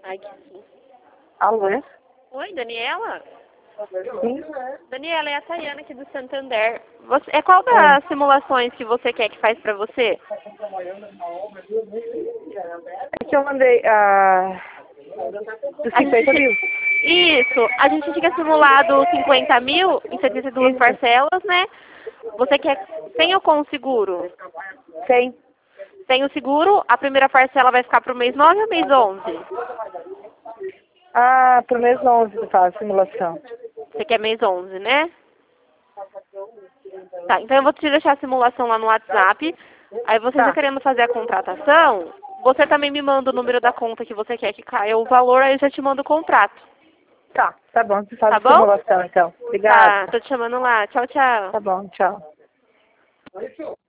Ai, que susto. Alô? Oi, Daniela? Sim? Daniela, é a Tayana aqui do Santander. É qual das simulações que você quer que faz pra você? É que eu mandei dos 50 mil. Isso, a gente tinha simulado 50 mil em 72 Isso. parcelas, né? Você quer sem ou com o seguro? Tem. Sem o seguro, a primeira parcela vai ficar pro mês 9 ou mês 11? Ah, pro mês 11 tu faz a simulação. Você quer mês 11, né? Tá, então eu vou te deixar a simulação lá no WhatsApp. Aí você já Tá. querendo fazer a contratação, você também me manda o número da conta que você quer que caia o valor, aí eu já te mando o contrato. Tá bom, tu faz Tá a bom? simulação então. Obrigada. Tá, tô te chamando lá. Tchau, tchau. Tá bom, tchau.